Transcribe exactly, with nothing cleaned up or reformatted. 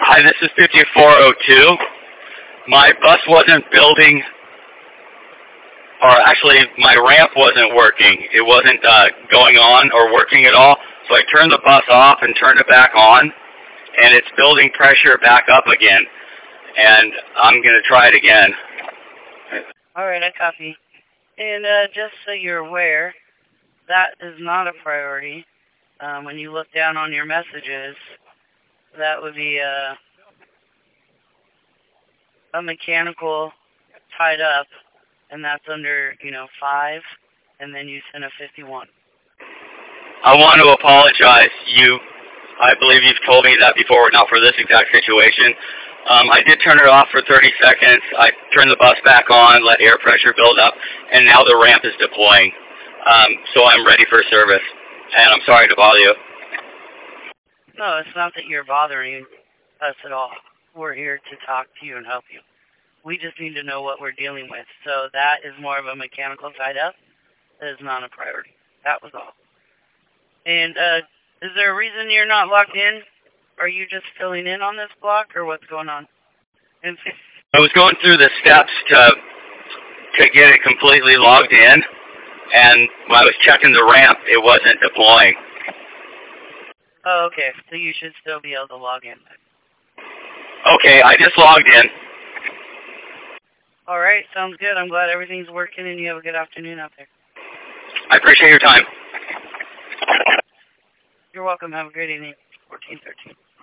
Hi, this is fifty-four oh two. My bus wasn't building, or actually my ramp wasn't working. It wasn't uh, going on or working at all. So I turned the bus off and turned it back on, and it's building pressure back up again. And I'm going to try it again. All right, I copy. And uh, just so you're aware, that is not a priority. Um, when you look down on your messages, that would be a, a mechanical tied up, and that's under, you know, five, and then you send a fifty-one. I want to apologize. You, I believe you've told me that before, not for this exact situation. Um, I did turn it off for thirty seconds. I turned the bus back on, let air pressure build up, and now the ramp is deploying. Um, so I'm ready for service, and I'm sorry to bother you. No, it's not that you're bothering us at all. We're here to talk to you and help you. We just need to know what we're dealing with. So that is more of a mechanical tie-up. That is not a priority. That was all. And uh, is there a reason you're not logged in? Are you just filling in on this block, or what's going on? And I was going through the steps to to get it completely logged in, and when I was checking the ramp, it wasn't deploying. Oh, okay. So you should still be able to log in. Okay, I just logged in. All right, sounds good. I'm glad everything's working and you have a good afternoon out there. I appreciate your time. You're welcome. Have a great evening. fourteen thirteen.